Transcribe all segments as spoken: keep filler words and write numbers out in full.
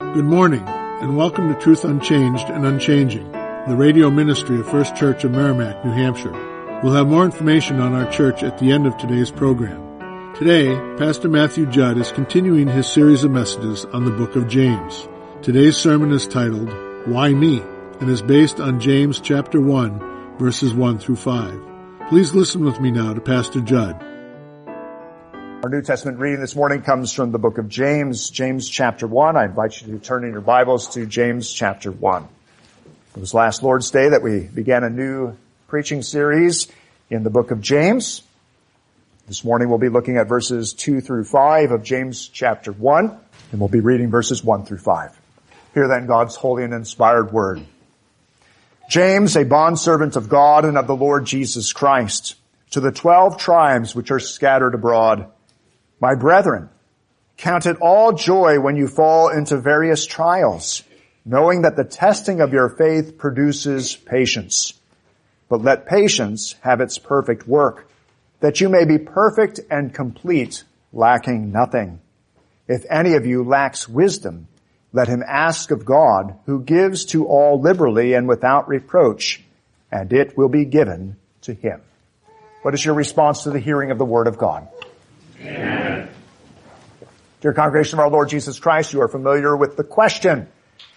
Good morning, and welcome to Truth Unchanged and Unchanging, the radio ministry of First Church of Merrimack, New Hampshire. We'll have more information on our church at the end of today's program. Today, Pastor Matthew Judd is continuing his series of messages on the book of James. Today's sermon is titled, Why Me? And is based on James chapter one, verses one through five. Please listen with me now to Pastor Judd. Our New Testament reading this morning comes from the book of James, James chapter one. I invite you to turn in your Bibles to James chapter one. It was last Lord's Day that we began a new preaching series in the book of James. This morning we'll be looking at verses two through five of James chapter one, and we'll be reading verses one through five. Hear then God's holy and inspired word. James, a bondservant of God and of the Lord Jesus Christ, to the twelve tribes which are scattered abroad, my brethren, count it all joy when you fall into various trials, knowing that the testing of your faith produces patience. But let patience have its perfect work, that you may be perfect and complete, lacking nothing. If any of you lacks wisdom, let him ask of God, who gives to all liberally and without reproach, and it will be given to him. What is your response to the hearing of the word of God? Amen. Dear congregation of our Lord Jesus Christ, you are familiar with the question,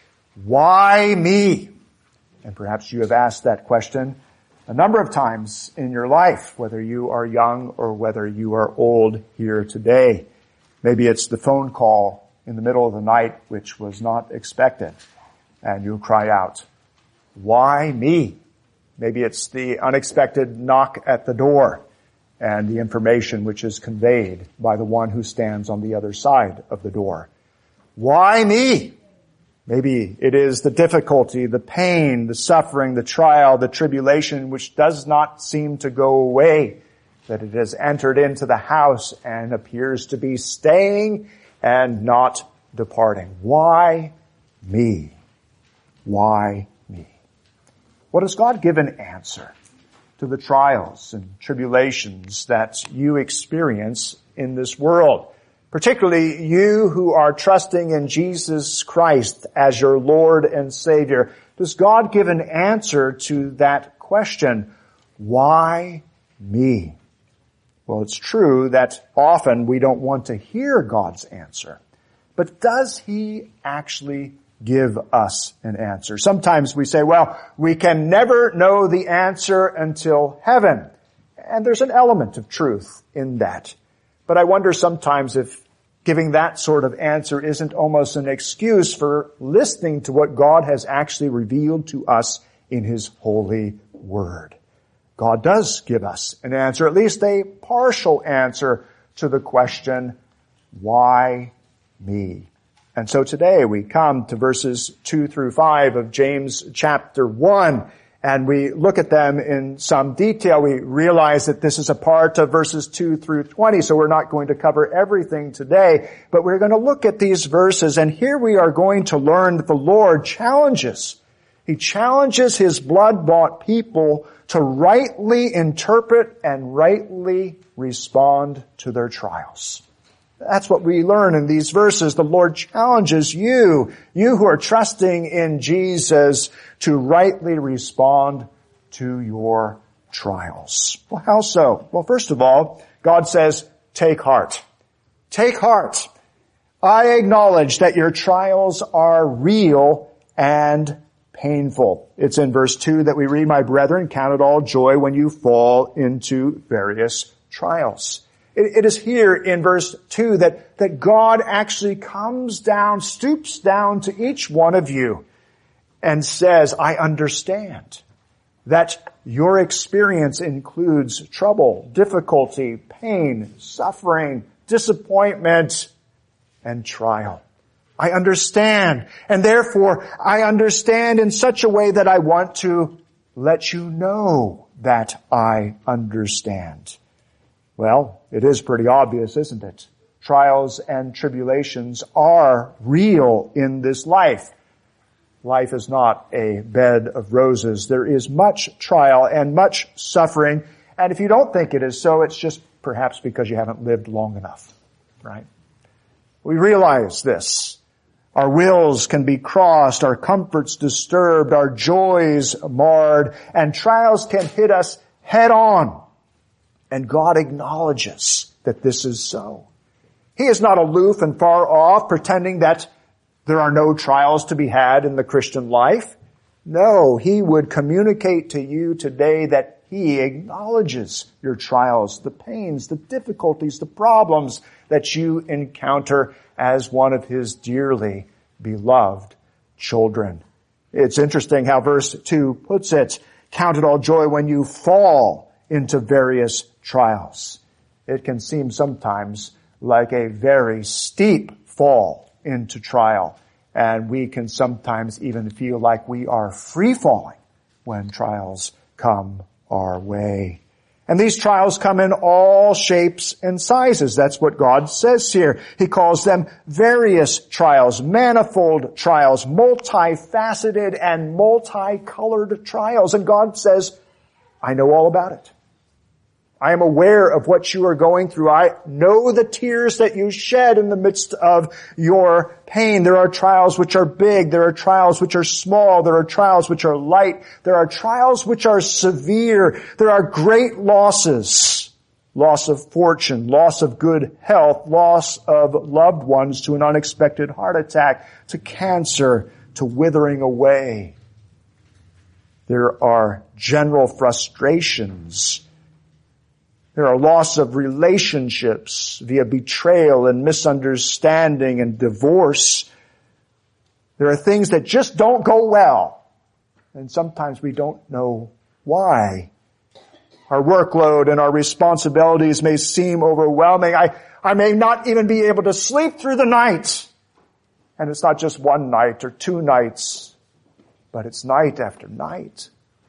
why me? And perhaps you have asked that question a number of times in your life, whether you are young or whether you are old here today. Maybe it's the phone call in the middle of the night which was not expected, and you cry out, why me? Maybe it's the unexpected knock at the door and the information which is conveyed by the one who stands on the other side of the door. Why me? Maybe it is the difficulty, the pain, the suffering, the trial, the tribulation which does not seem to go away, that it has entered into the house and appears to be staying and not departing. Why me? Why me? What does God give an answer to the trials and tribulations that you experience in this world? Particularly you who are trusting in Jesus Christ as your Lord and Savior. Does God give an answer to that question? Why me? Well, it's true that often we don't want to hear God's answer. But does He actually give us an answer? Sometimes we say, well, we can never know the answer until heaven. And there's an element of truth in that. But I wonder sometimes if giving that sort of answer isn't almost an excuse for listening to what God has actually revealed to us in His holy word. God does give us an answer, at least a partial answer to the question, why me? And so today we come to verses two through five of James chapter one, and we look at them in some detail. We realize that this is a part of verses two through twenty, so we're not going to cover everything today, but we're going to look at these verses, and here we are going to learn that the Lord challenges. He challenges His blood-bought people to rightly interpret and rightly respond to their trials. That's what we learn in these verses. The Lord challenges you, you who are trusting in Jesus, to rightly respond to your trials. Well, how so? Well, first of all, God says, take heart. Take heart. I acknowledge that your trials are real and painful. It's in verse two that we read, my brethren, count it all joy when you fall into various trials. It is here in verse two that, that God actually comes down, stoops down to each one of you and says, I understand that your experience includes trouble, difficulty, pain, suffering, disappointment, and trial. I understand, and therefore I understand in such a way that I want to let you know that I understand. Well, it is pretty obvious, isn't it? Trials and tribulations are real in this life. Life is not a bed of roses. There is much trial and much suffering. And if you don't think it is so, it's just perhaps because you haven't lived long enough, right? We realize this. Our wills can be crossed, our comforts disturbed, our joys marred, and trials can hit us head on. And God acknowledges that this is so. He is not aloof and far off, pretending that there are no trials to be had in the Christian life. No, He would communicate to you today that He acknowledges your trials, the pains, the difficulties, the problems that you encounter as one of His dearly beloved children. It's interesting how verse two puts it, count it all joy when you fall into various trials. It can seem sometimes like a very steep fall into trial, and we can sometimes even feel like we are free falling when trials come our way. And these trials come in all shapes and sizes. That's what God says here. He calls them various trials, manifold trials, multifaceted and multicolored trials. And God says, I know all about it. I am aware of what you are going through. I know the tears that you shed in the midst of your pain. There are trials which are big. There are trials which are small. There are trials which are light. There are trials which are severe. There are great losses. Loss of fortune, loss of good health, loss of loved ones to an unexpected heart attack, to cancer, to withering away. There are general frustrations. There are loss of relationships via betrayal and misunderstanding and divorce. There are things that just don't go well. And sometimes we don't know why. Our workload and our responsibilities may seem overwhelming. I, I may not even be able to sleep through the night. And it's not just one night or two nights, but it's night after night.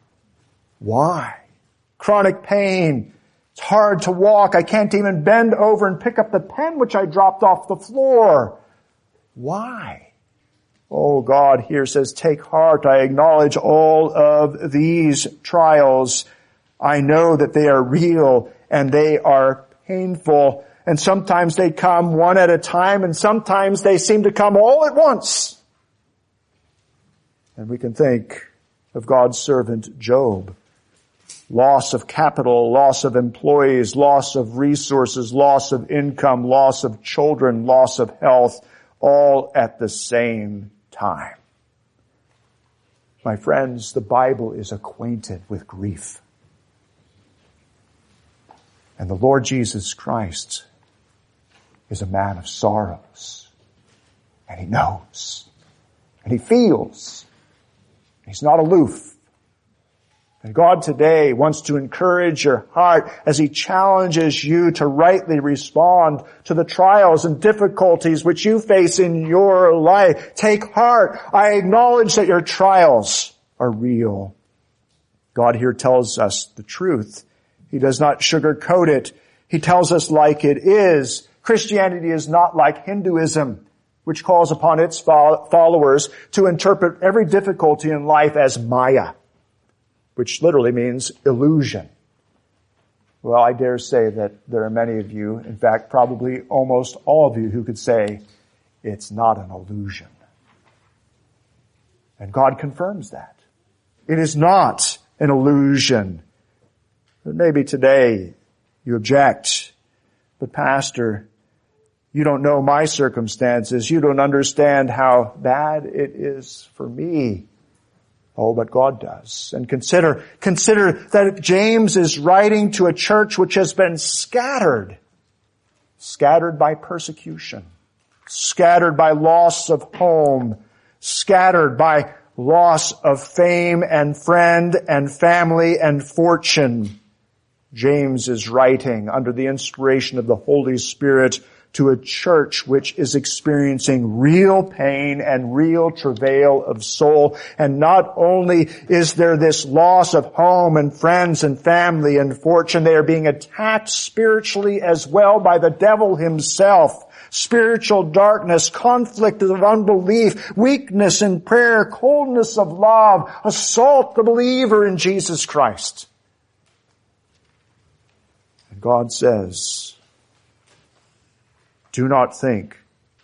Why? Chronic pain. It's hard to walk. I can't even bend over and pick up the pen which I dropped off the floor. Why? Oh, God here says, take heart. I acknowledge all of these trials. I know that they are real and they are painful. And sometimes they come one at a time and sometimes they seem to come all at once. And we can think of God's servant Job. Loss of capital, loss of employees, loss of resources, loss of income, loss of children, loss of health, all at the same time. My friends, the Bible is acquainted with grief. And the Lord Jesus Christ is a man of sorrows. And He knows. And He feels. He's not aloof. And God today wants to encourage your heart as He challenges you to rightly respond to the trials and difficulties which you face in your life. Take heart. I acknowledge that your trials are real. God here tells us the truth. He does not sugarcoat it. He tells us like it is. Christianity is not like Hinduism, which calls upon its followers to interpret every difficulty in life as Maya, which literally means illusion. Well, I dare say that there are many of you, in fact, probably almost all of you, who could say, it's not an illusion. And God confirms that. It is not an illusion. But maybe today you object, but Pastor, you don't know my circumstances. You don't understand how bad it is for me. Oh, but God does. And consider, consider that James is writing to a church which has been scattered, scattered by persecution, scattered by loss of home, scattered by loss of fame and friend and family and fortune. James is writing under the inspiration of the Holy Spirit to a church which is experiencing real pain and real travail of soul. And not only is there this loss of home and friends and family and fortune, they are being attacked spiritually as well by the devil himself. Spiritual darkness, conflict of unbelief, weakness in prayer, coldness of love, assault the believer in Jesus Christ. And God says, do not think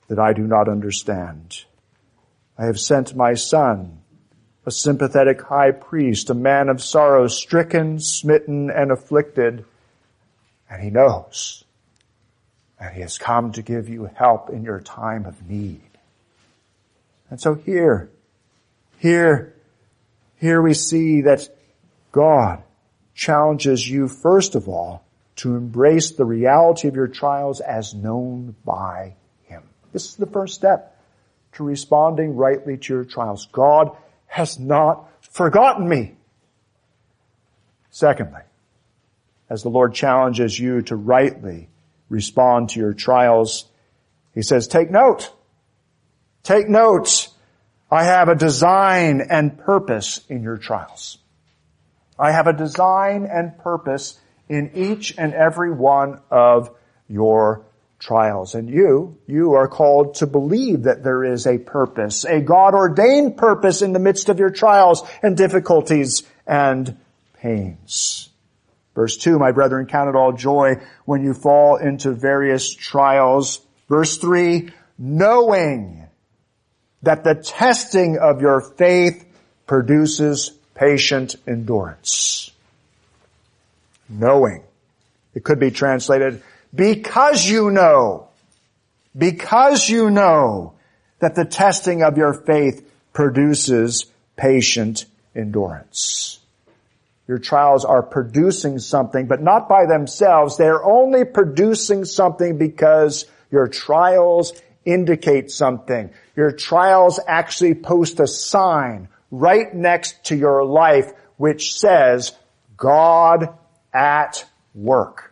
that I do not understand. I have sent my son, a sympathetic high priest, a man of sorrow, stricken, smitten, and afflicted, and he knows. And he has come to give you help in your time of need. And so here, here, here we see that God challenges you, first of all, to embrace the reality of your trials as known by Him. This is the first step to responding rightly to your trials. God has not forgotten me. Secondly, as the Lord challenges you to rightly respond to your trials, He says, take note. Take note. I have a design and purpose in your trials. I have a design and purpose in each and every one of your trials. And you, you are called to believe that there is a purpose, a God-ordained purpose in the midst of your trials and difficulties and pains. Verse two, my brethren, count it all joy when you fall into various trials. Verse three, knowing that the testing of your faith produces patient endurance. Knowing. It could be translated, because you know, because you know that the testing of your faith produces patient endurance. Your trials are producing something, but not by themselves. They're only producing something because your trials indicate something. Your trials actually post a sign right next to your life which says, God at work.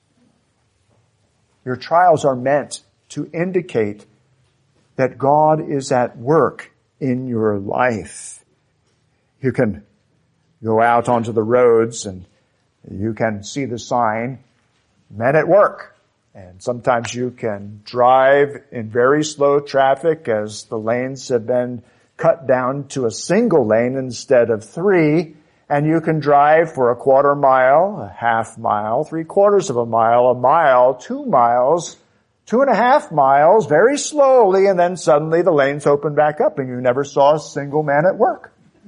Your trials are meant to indicate that God is at work in your life. You can go out onto the roads and you can see the sign, men at work. And sometimes you can drive in very slow traffic as the lanes have been cut down to a single lane instead of three. And you can drive for a quarter mile, a half mile, three quarters of a mile, a mile, two miles, two and a half miles, very slowly, and then suddenly the lanes open back up and you never saw a single man at work.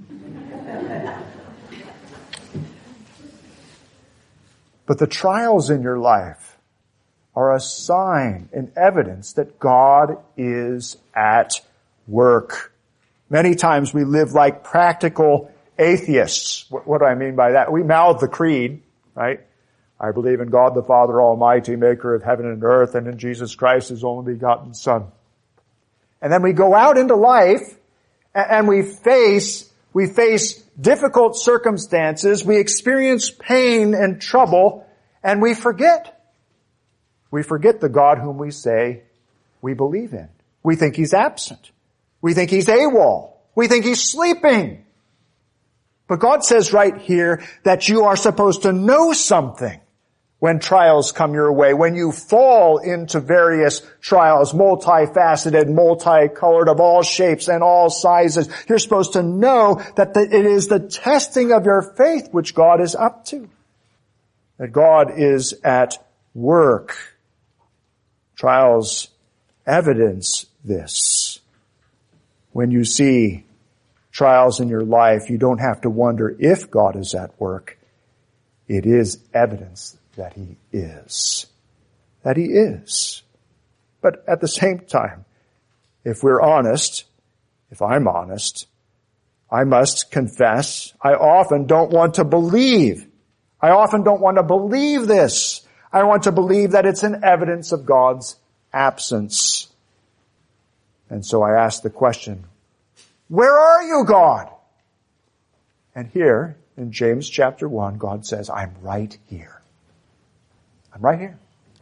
But the trials in your life are a sign and evidence that God is at work. Many times we live like practical atheists. What do I mean by that? We mouth the creed, right? I believe in God the Father Almighty, maker of heaven and earth, and in Jesus Christ, His only begotten Son. And then we go out into life and we face, we face difficult circumstances, we experience pain and trouble, and we forget. We forget the God whom we say we believe in. We think He's absent. We think He's AWOL. We think He's sleeping. But God says right here that you are supposed to know something when trials come your way, when you fall into various trials, multifaceted, multicolored, of all shapes and all sizes. You're supposed to know that the, it is the testing of your faith which God is up to. That God is at work. Trials evidence this. When you see trials in your life, you don't have to wonder if God is at work. It is evidence that He is. That He is. But at the same time, if we're honest, if I'm honest, I must confess, I often don't want to believe. I often don't want to believe this. I want to believe that it's an evidence of God's absence. And so I ask the question, where are you, God? And here, in James chapter one, God says, I'm right here. I'm right here.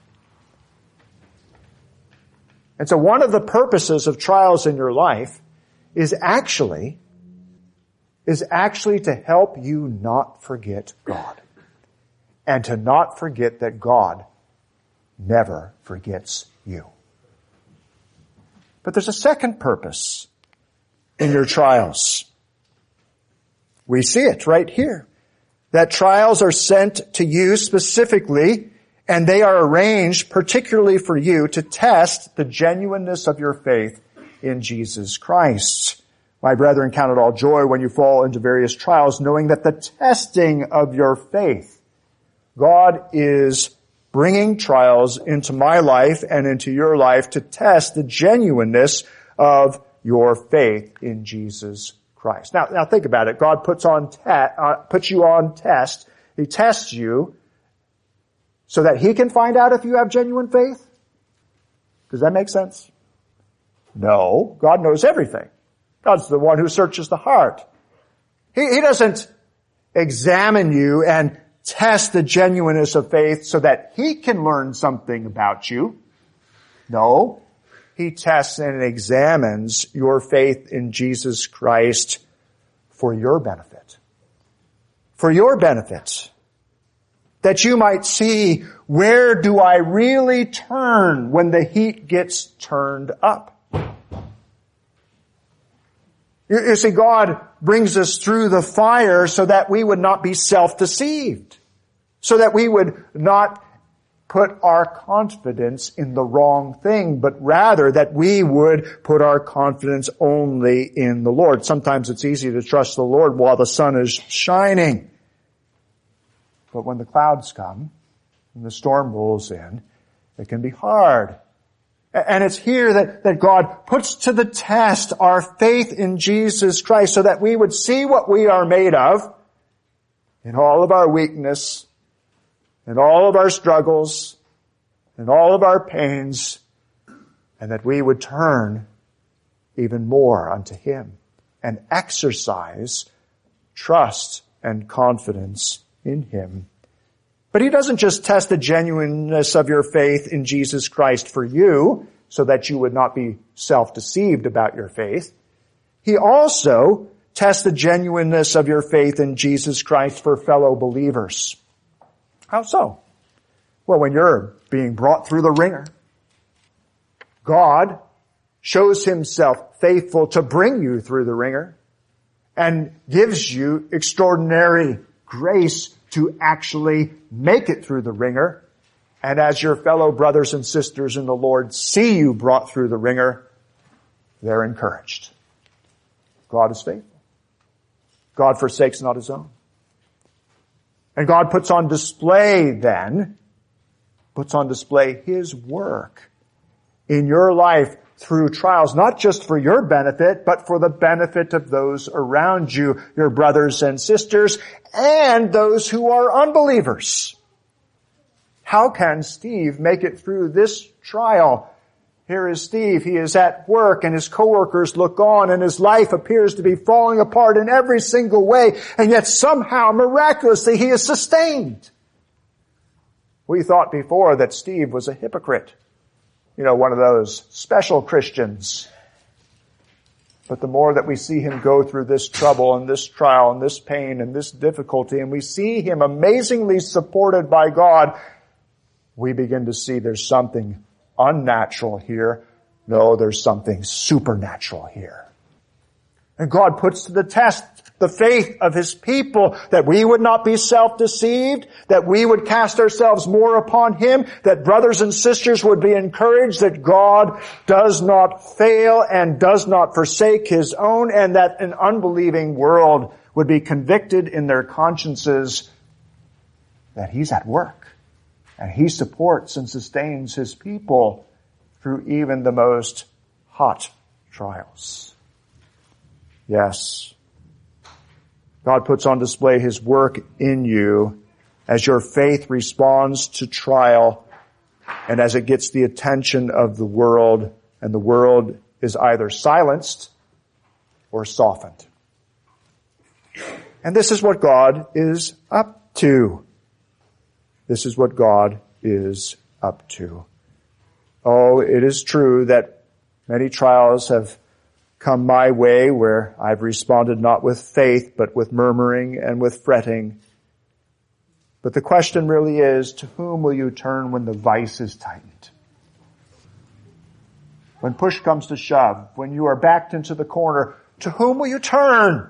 And so one of the purposes of trials in your life is actually, is actually to help you not forget God. And to not forget that God never forgets you. But there's a second purpose in your trials. We see it right here. That trials are sent to you specifically And they are arranged particularly for you to test the genuineness of your faith in Jesus Christ. My brethren, count it all joy when you fall into various trials, knowing that the testing of your faith, God is bringing trials into my life and into your life to test the genuineness of your faith in Jesus Christ. Now, now think about it. God puts on te- uh, puts you on test. He tests you so that He can find out if you have genuine faith? Does that make sense? No. God knows everything. God's the one who searches the heart. He, he doesn't examine you and test the genuineness of faith so that He can learn something about you. No. He tests and examines your faith in Jesus Christ for your benefit. For your benefit. That you might see, where do I really turn when the heat gets turned up? You, you see, God brings us through the fire so that we would not be self-deceived. So that we would not put our confidence in the wrong thing, but rather that we would put our confidence only in the Lord. Sometimes it's easy to trust the Lord while the sun is shining. But when the clouds come and the storm rolls in, it can be hard. And it's here that, that God puts to the test our faith in Jesus Christ so that we would see what we are made of in all of our weakness, in all of our struggles, in all of our pains, and that we would turn even more unto Him and exercise trust and confidence in Him. But He doesn't just test the genuineness of your faith in Jesus Christ for you so that you would not be self-deceived about your faith. He also tests the genuineness of your faith in Jesus Christ for fellow believers. How so? Well, when you're being brought through the ringer, God shows Himself faithful to bring you through the ringer and gives you extraordinary grace to actually make it through the ringer. And as your fellow brothers and sisters in the Lord see you brought through the ringer, they're encouraged. God is faithful. God forsakes not His own. And God puts on display then, puts on display His work in your life through trials, not just for your benefit, but for the benefit of those around you, your brothers and sisters, and those who are unbelievers. How can Steve make it through this trial? Here is Steve. He is at work and his coworkers look on and his life appears to be falling apart in every single way, and yet somehow, miraculously, he is sustained. We thought before that Steve was a hypocrite. You know, one of those special Christians. But the more that we see him go through this trouble and this trial and this pain and this difficulty, and we see him amazingly supported by God, we begin to see there's something unnatural here. No, there's something supernatural here. And God puts to the test the faith of His people, that we would not be self-deceived, that we would cast ourselves more upon Him, that brothers and sisters would be encouraged that God does not fail and does not forsake His own, and that an unbelieving world would be convicted in their consciences that He's at work, and He supports and sustains His people through even the most hot trials. Yes. God puts on display His work in you as your faith responds to trial and as it gets the attention of the world, and the world is either silenced or softened. And this is what God is up to. This is what God is up to. Oh, it is true that many trials have come my way where I've responded not with faith, but with murmuring and with fretting. But the question really is, to whom will you turn when the vice is tightened? When push comes to shove, when you are backed into the corner, to whom will you turn?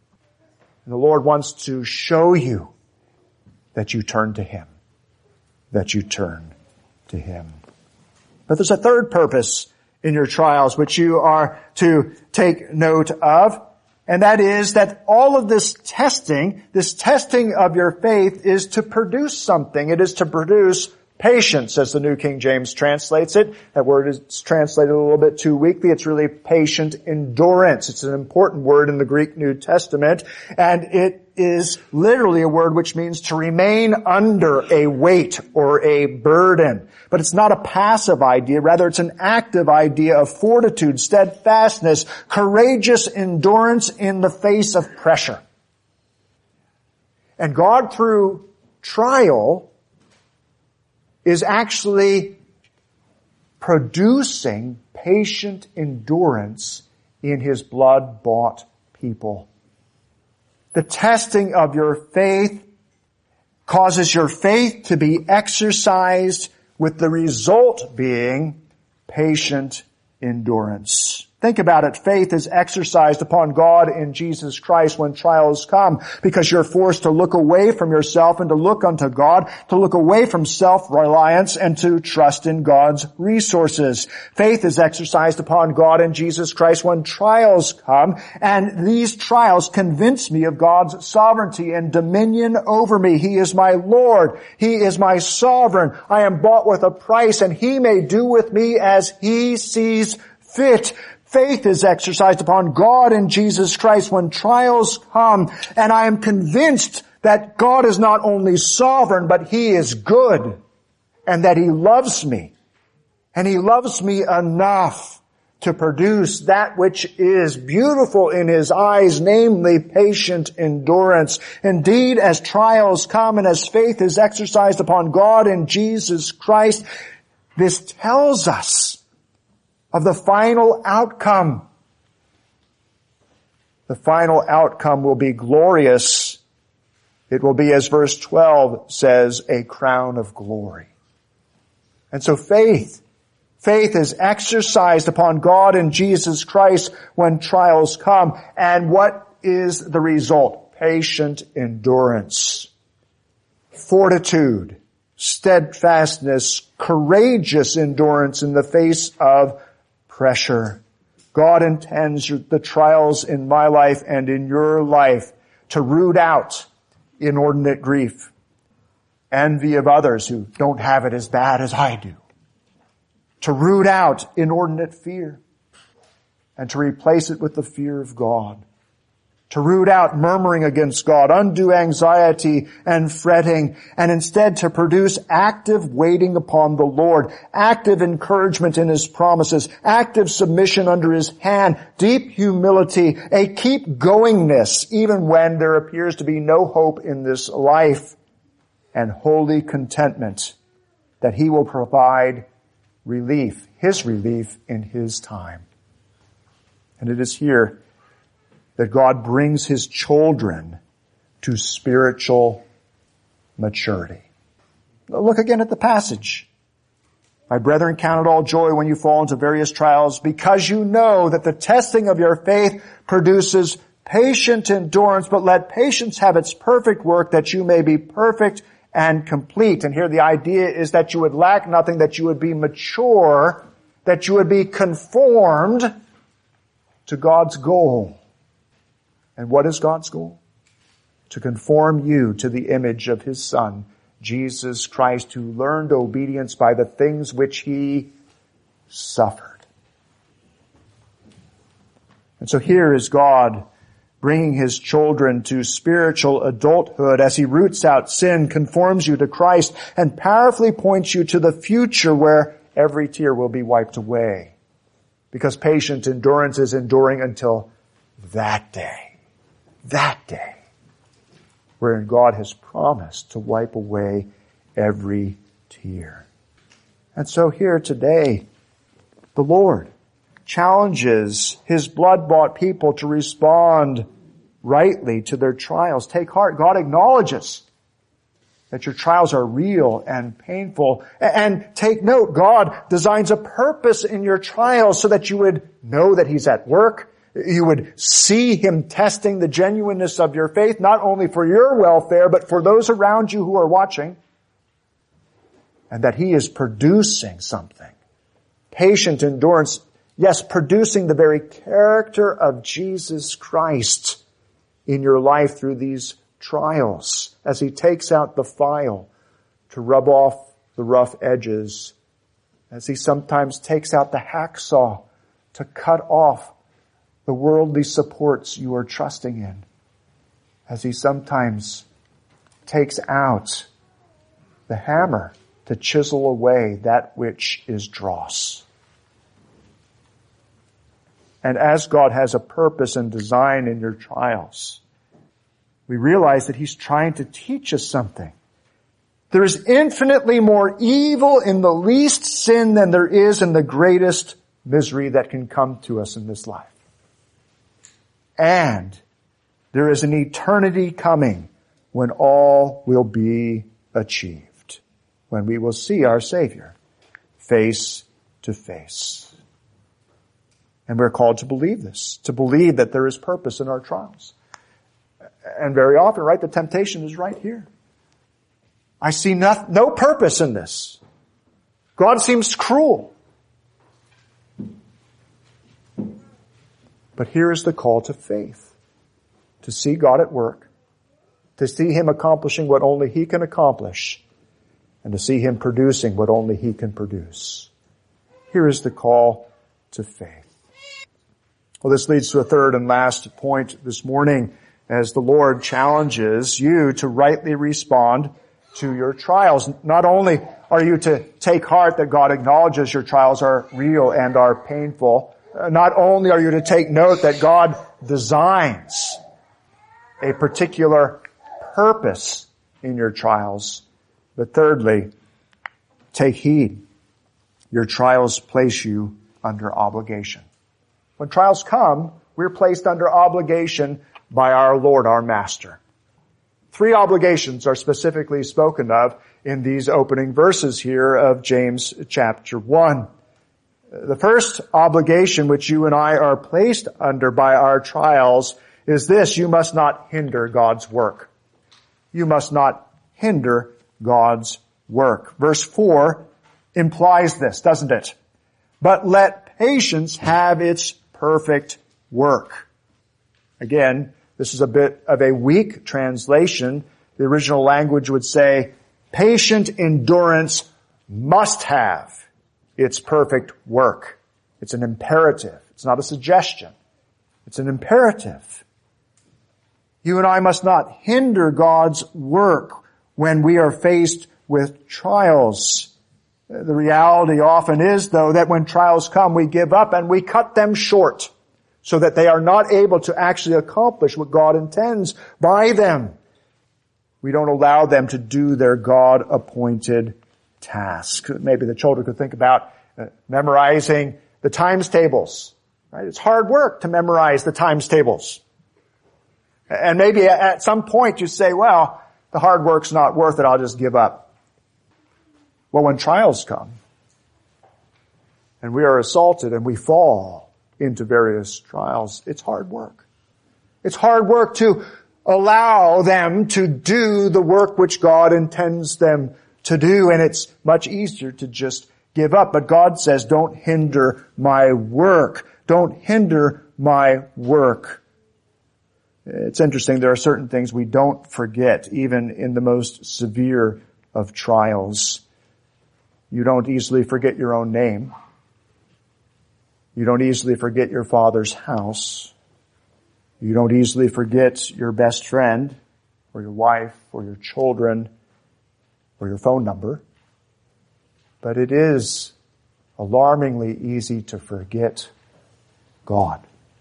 And the Lord wants to show you that you turn to Him. that you turn to Him. But there's a third purpose in your trials which you are to take note of, and that is that all of this testing, this testing of your faith is to produce something. It is to produce patience, as the New King James translates it. That word is translated a little bit too weakly. It's really patient endurance. It's an important word in the Greek New Testament, and it is literally a word which means to remain under a weight or a burden. But it's not a passive idea. Rather, it's an active idea of fortitude, steadfastness, courageous endurance in the face of pressure. And God, through trial, is actually producing patient endurance in His blood-bought people. The testing of your faith causes your faith to be exercised, with the result being patient endurance. Think about it. Faith is exercised upon God in Jesus Christ when trials come, because you're forced to look away from yourself and to look unto God, to look away from self-reliance and to trust in God's resources. Faith is exercised upon God in Jesus Christ when trials come, and these trials convince me of God's sovereignty and dominion over me. He is my Lord. He is my sovereign. I am bought with a price, and He may do with me as He sees fit. Faith is exercised upon God in Jesus Christ when trials come, and I am convinced that God is not only sovereign, but He is good, and that He loves me, and He loves me enough to produce that which is beautiful in His eyes, namely patient endurance. Indeed, as trials come and as faith is exercised upon God in Jesus Christ, this tells us of the final outcome. The final outcome will be glorious. It will be, as verse twelve says, a crown of glory. And so faith, faith is exercised upon God in Jesus Christ when trials come. And what is the result? Patient endurance, fortitude, steadfastness, courageous endurance in the face of pressure. God intends the trials in my life and in your life to root out inordinate grief, envy of others who don't have it as bad as I do, to root out inordinate fear, and to replace it with the fear of God, to root out murmuring against God, undue anxiety and fretting, and instead to produce active waiting upon the Lord, active encouragement in His promises, active submission under His hand, deep humility, a keep-goingness even when there appears to be no hope in this life, and holy contentment that He will provide relief, His relief in His time. And it is here that God brings His children to spiritual maturity. Look again at the passage. My brethren, count it all joy when you fall into various trials, because you know that the testing of your faith produces patient endurance, but let patience have its perfect work, that you may be perfect and complete. And here the idea is that you would lack nothing, that you would be mature, that you would be conformed to God's goal. And what is God's goal? To conform you to the image of His Son, Jesus Christ, who learned obedience by the things which He suffered. And so here is God bringing His children to spiritual adulthood as He roots out sin, conforms you to Christ, and powerfully points you to the future where every tear will be wiped away. Because patient endurance is enduring until that day. That day, wherein God has promised to wipe away every tear. And so here today, the Lord challenges His blood-bought people to respond rightly to their trials. Take heart. God acknowledges that your trials are real and painful. And take note, God designs a purpose in your trials so that you would know that He's at work. You would see Him testing the genuineness of your faith, not only for your welfare, but for those around you who are watching. and that He is producing something. Patient endurance, yes, producing the very character of Jesus Christ in your life through these trials as He takes out the file to rub off the rough edges, as He sometimes takes out the hacksaw to cut off the worldly supports you are trusting in, as He sometimes takes out the hammer to chisel away that which is dross. And as God has a purpose and design in your trials, we realize that He's trying to teach us something. There is infinitely more evil in the least sin than there is in the greatest misery that can come to us in this life. And there is an eternity coming when all will be achieved, when we will see our Savior face to face. And we're called to believe this, to believe that there is purpose in our trials. And very often, right, the temptation is right here. I see no, no purpose in this. God seems cruel. But here is the call to faith, to see God at work, to see Him accomplishing what only He can accomplish, and to see Him producing what only He can produce. Here is the call to faith. Well, this leads to a third and last point this morning, as the Lord challenges you to rightly respond to your trials. Not only are you to take heart that God acknowledges your trials are real and are painful, not only are you to take note that God designs a particular purpose in your trials, but thirdly, take heed. Your trials place you under obligation. When trials come, we're placed under obligation by our Lord, our Master. Three obligations are specifically spoken of in these opening verses here of James chapter one. The first obligation which you and I are placed under by our trials is this: you must not hinder God's work. You must not hinder God's work. Verse four implies this, doesn't it? But let patience have its perfect work. Again, this is a bit of a weak translation. The original language would say, patient endurance must have its perfect work. It's an imperative. It's not a suggestion. It's an imperative. You and I must not hinder God's work when we are faced with trials. The reality often is, though, that when trials come, we give up and we cut them short so that they are not able to actually accomplish what God intends by them. We don't allow them to do their God-appointed task. Maybe the children could think about uh, memorizing the times tables. Right? It's hard work to memorize the times tables. And maybe at some point you say, well, the hard work's not worth it, I'll just give up. Well, when trials come, and we are assaulted and we fall into various trials, it's hard work. It's hard work to allow them to do the work which God intends them to do, and it's much easier to just give up. But God says, don't hinder my work. Don't hinder my work. It's interesting, there are certain things we don't forget, even in the most severe of trials. You don't easily forget your own name. You don't easily forget your father's house. You don't easily forget your best friend, or your wife, or your children, or your phone number. But it is alarmingly easy to forget God.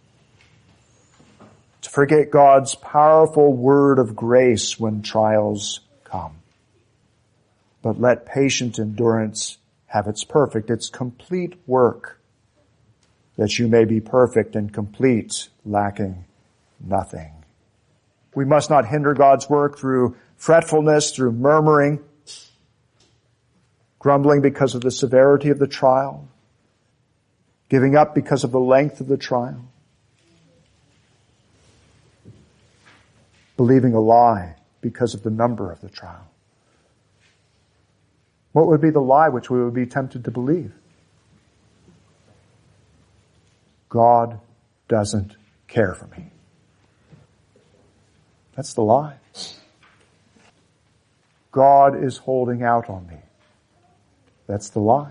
To forget God's powerful word of grace when trials come. But let patient endurance have its perfect, its complete work, that you may be perfect and complete, lacking nothing. We must not hinder God's work through fretfulness, through murmuring, grumbling because of the severity of the trial, giving up because of the length of the trial, believing a lie because of the number of the trial. What would be the lie which we would be tempted to believe? God doesn't care for me. That's the lie. God is holding out on me. That's the lie.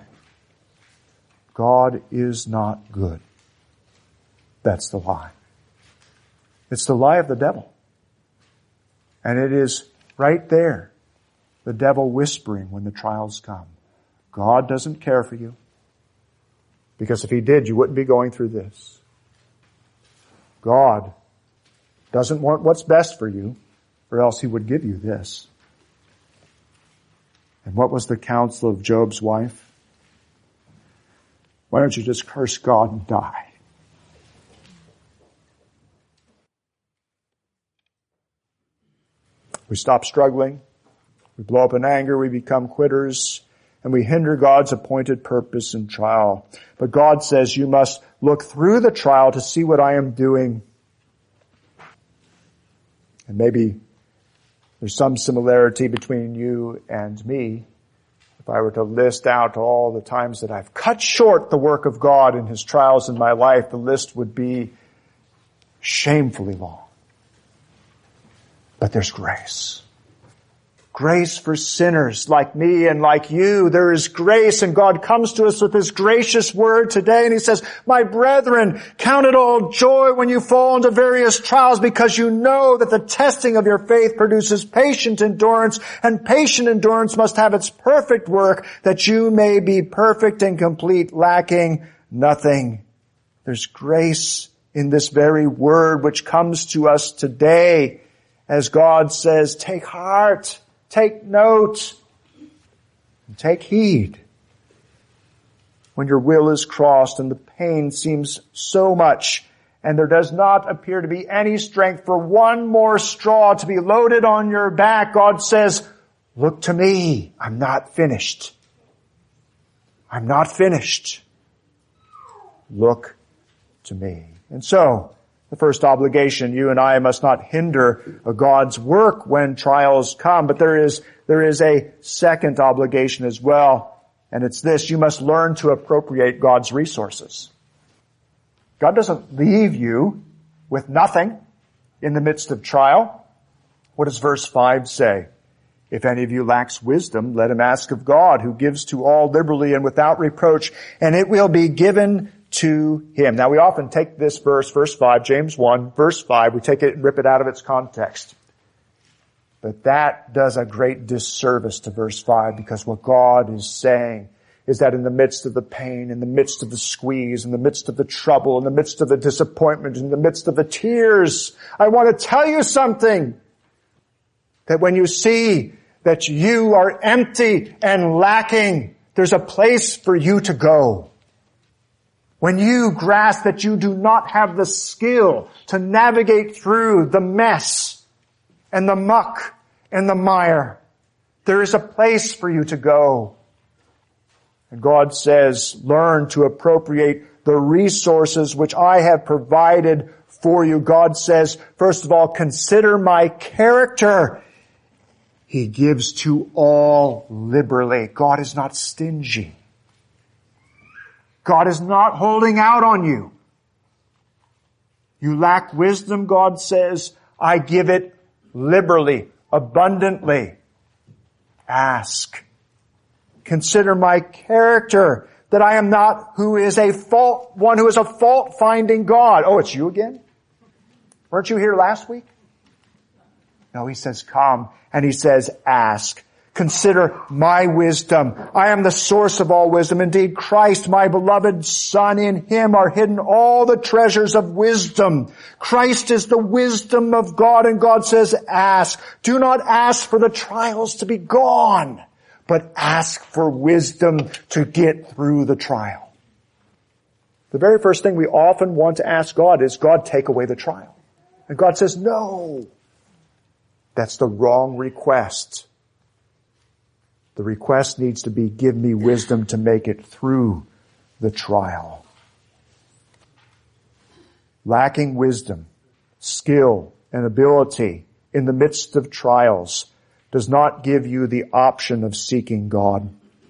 God is not good. That's the lie. It's the lie of the devil. And it is right there, the devil whispering when the trials come. God doesn't care for you. Because if he did, you wouldn't be going through this. God doesn't want what's best for you, or else he would give you this. And what was the counsel of Job's wife? Why don't you just curse God and die? We stop struggling. We blow up in anger. We become quitters. And we hinder God's appointed purpose and trial. But God says you must look through the trial to see what I am doing. And maybe there's some similarity between you and me. If I were to list out all the times that I've cut short the work of God in His trials in my life, the list would be shamefully long. But there's grace. Grace for sinners like me and like you. There is grace, and God comes to us with His gracious word today, and He says, my brethren, count it all joy when you fall into various trials, because you know that the testing of your faith produces patient endurance, and patient endurance must have its perfect work, that you may be perfect and complete, lacking nothing. There's grace in this very word which comes to us today, as God says, take heart. Take note and take heed when your will is crossed and the pain seems so much and there does not appear to be any strength for one more straw to be loaded on your back. God says, look to me. I'm not finished. I'm not finished. Look to me. And so, the first obligation, you and I must not hinder God's work when trials come, but there is, there is a second obligation as well, and it's this: you must learn to appropriate God's resources. God doesn't leave you with nothing in the midst of trial. What does verse five say? If any of you lacks wisdom, let him ask of God, who gives to all liberally and without reproach, and it will be given to him. Now we often take this verse, verse five, James one, verse five, we take it and rip it out of its context. But that does a great disservice to verse five, because what God is saying is that in the midst of the pain, in the midst of the squeeze, in the midst of the trouble, in the midst of the disappointment, in the midst of the tears, I want to tell you something. That when you see that you are empty and lacking, there's a place for you to go. When you grasp that you do not have the skill to navigate through the mess and the muck and the mire, there is a place for you to go. And God says, learn to appropriate the resources which I have provided for you. God says, first of all, consider my character. He gives to all liberally. God is not stingy. God is not holding out on you. You lack wisdom, God says, I give it liberally, abundantly. Ask. Consider my character, that I am not who is a fault, one who is a fault-finding God. Oh, it's you again? Weren't you here last week? No, he says, come. And he says, ask. Consider my wisdom. I am the source of all wisdom. Indeed, Christ, my beloved Son, in Him are hidden all the treasures of wisdom. Christ is the wisdom of God, and God says, ask. Do not ask for the trials to be gone, but ask for wisdom to get through the trial. The very first thing we often want to ask God is, God, take away the trial. And God says, no. That's the wrong request. The request needs to be, give me wisdom to make it through the trial. Lacking wisdom, skill, and ability in the midst of trials does not give you the option of seeking God.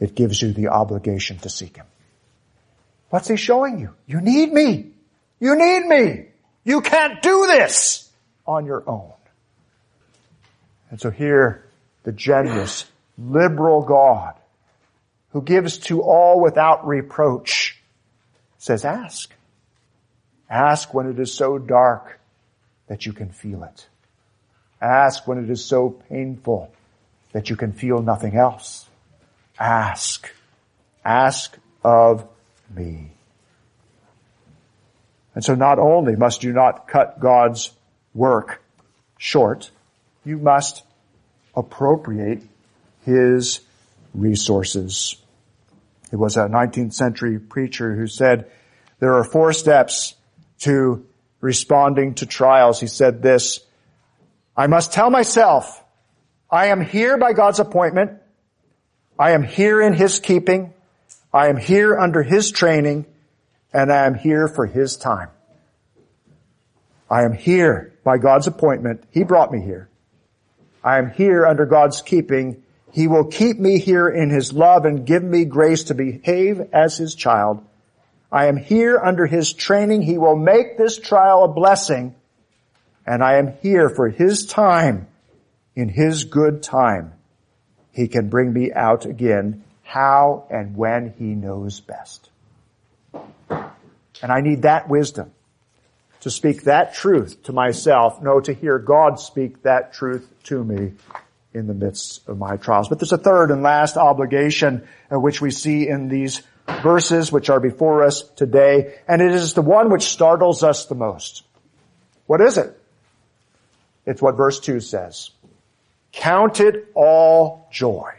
it gives you the obligation to seek Him. What's He showing you? You need me. You need me. You can't do this on your own. And so here, the generous, liberal God, who gives to all without reproach, says, ask. Ask when it is so dark that you can feel it. Ask when it is so painful that you can feel nothing else. Ask. Ask of me. And so not only must you not cut God's work short, you must appropriate His resources. It was a nineteenth century preacher who said, there are four steps to responding to trials. He said this, I must tell myself, I am here by God's appointment. I am here in His keeping. I am here under His training, and I am here for His time. I am here by God's appointment. He brought me here. I am here under God's keeping. He will keep me here in His love and give me grace to behave as His child. I am here under His training. He will make this trial a blessing. And I am here for His time. In His good time, He can bring me out again how and when He knows best. And I need that wisdom to speak that truth to myself, no, to hear God speak that truth to me in the midst of my trials. But there's a third and last obligation uh, which we see in these verses which are before us today, and it is the one which startles us the most. What is it? It's what verse two says. Count it all joy.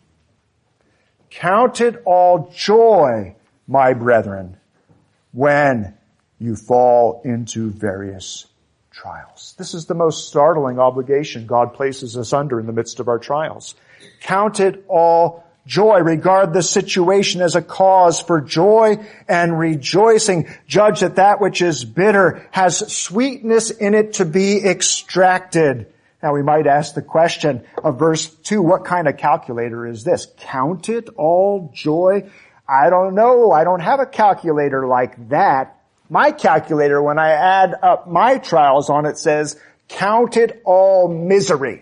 Count it all joy, my brethren, when you fall into various trials. This is the most startling obligation God places us under in the midst of our trials. Count it all joy. Regard the situation as a cause for joy and rejoicing. Judge that that which is bitter has sweetness in it to be extracted. Now we might ask the question of verse two, what kind of calculator is this? Count it all joy? I don't know. I don't have a calculator like that. My calculator, when I add up my trials on it, says, count it all misery.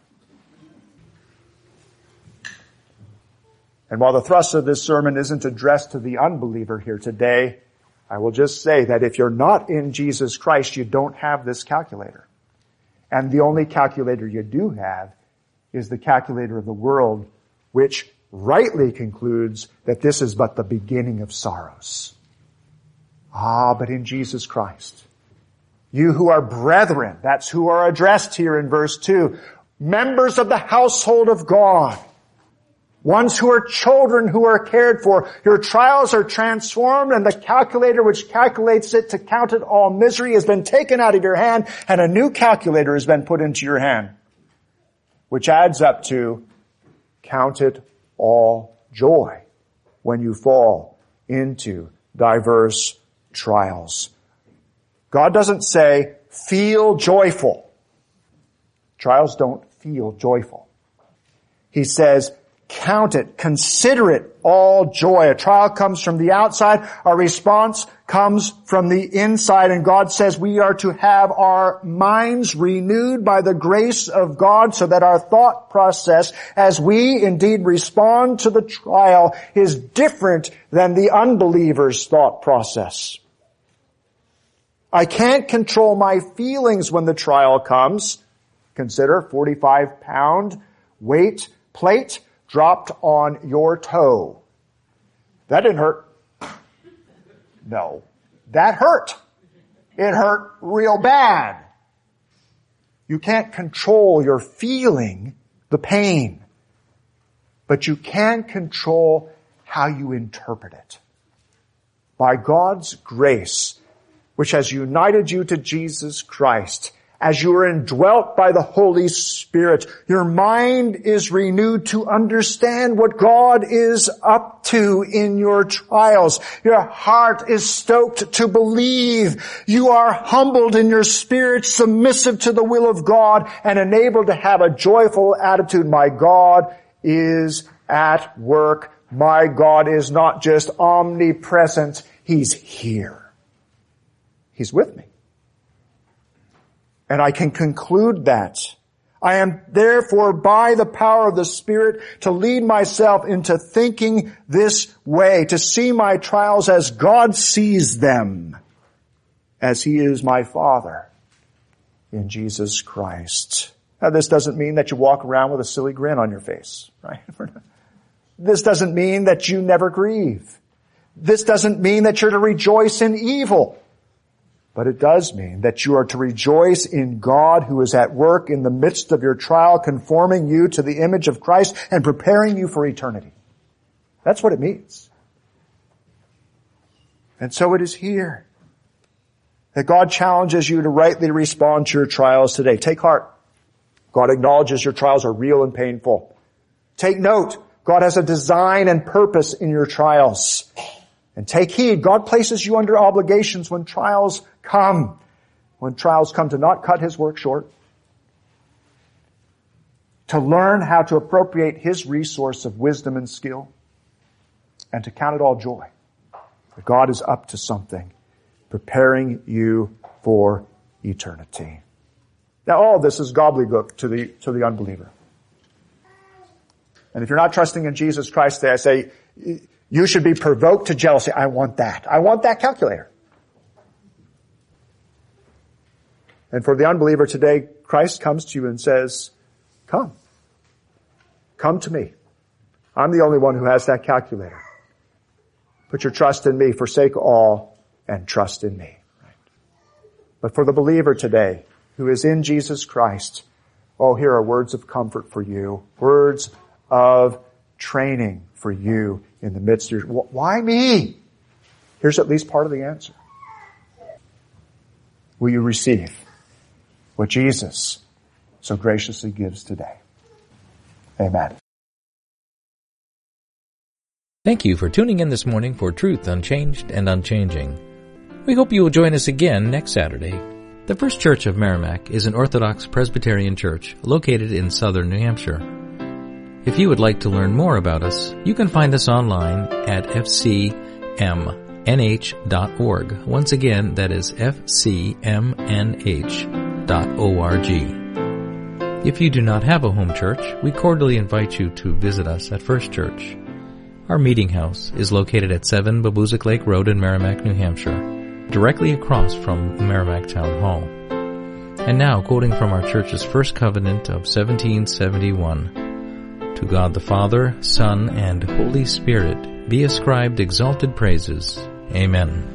And while the thrust of this sermon isn't addressed to the unbeliever here today, I will just say that if you're not in Jesus Christ, you don't have this calculator. And the only calculator you do have is the calculator of the world, which rightly concludes that this is but the beginning of sorrows. Ah, but in Jesus Christ, you who are brethren, that's who are addressed here in verse two, members of the household of God, ones who are children who are cared for, your trials are transformed and the calculator which calculates it to count it all misery has been taken out of your hand and a new calculator has been put into your hand, which adds up to count it all joy when you fall into diverse trials. God doesn't say, feel joyful. Trials don't feel joyful. He says, count it, consider it all joy. A trial comes from the outside. Our response comes from the inside. And God says we are to have our minds renewed by the grace of God so that our thought process, as we indeed respond to the trial, is different than the unbeliever's thought process. I can't control my feelings when the trial comes. Consider forty-five pound weight plate dropped on your toe. That didn't hurt. No, that hurt. It hurt real bad. You can't control your feeling the pain, but you can control how you interpret it. By God's grace, which has united you to Jesus Christ, as you are indwelt by the Holy Spirit, your mind is renewed to understand what God is up to in your trials. Your heart is stoked to believe. You are humbled in your spirit, submissive to the will of God, and enabled to have a joyful attitude. My God is at work. My God is not just omnipresent, He's here. He's with me. And I can conclude that. I am therefore by the power of the Spirit to lead myself into thinking this way, to see my trials as God sees them, as He is my Father in Jesus Christ. Now, this doesn't mean that you walk around with a silly grin on your face, right? This doesn't mean that you never grieve. This doesn't mean that you're to rejoice in evil. But it does mean that you are to rejoice in God who is at work in the midst of your trial, conforming you to the image of Christ and preparing you for eternity. That's what it means. And so it is here that God challenges you to rightly respond to your trials today. Take heart. God acknowledges your trials are real and painful. Take note. God has a design and purpose in your trials. And take heed. God places you under obligations when trials come. When trials come, to not cut His work short. To learn how to appropriate His resource of wisdom and skill. And to count it all joy. That God is up to something, preparing you for eternity. Now all this is gobbledygook to the, to the unbeliever. And if you're not trusting in Jesus Christ today, I say, you should be provoked to jealousy. I want that. I want that calculator. And for the unbeliever today, Christ comes to you and says, come. Come to me. I'm the only one who has that calculator. Put your trust in me. Forsake all and trust in me. Right? But for the believer today who is in Jesus Christ, oh, here are words of comfort for you. Words of training for you in the midst of your, why me? Here's at least part of the answer. Will you receive what Jesus so graciously gives today? Amen. Thank you for tuning in this morning for Truth Unchanged and Unchanging. We hope you will join us again next Saturday. The First Church of Merrimack is an Orthodox Presbyterian church located in southern New Hampshire. If you would like to learn more about us, you can find us online at f c m n h dot org. Once again, that is f c m n h dot org. If you do not have a home church, we cordially invite you to visit us at First Church. Our meeting house is located at seven Babuzik Lake Road in Merrimack, New Hampshire, directly across from the Merrimack Town Hall. And now, quoting from our church's first covenant of seventeen seventy-one, to God the Father, Son, and Holy Spirit be ascribed exalted praises. Amen.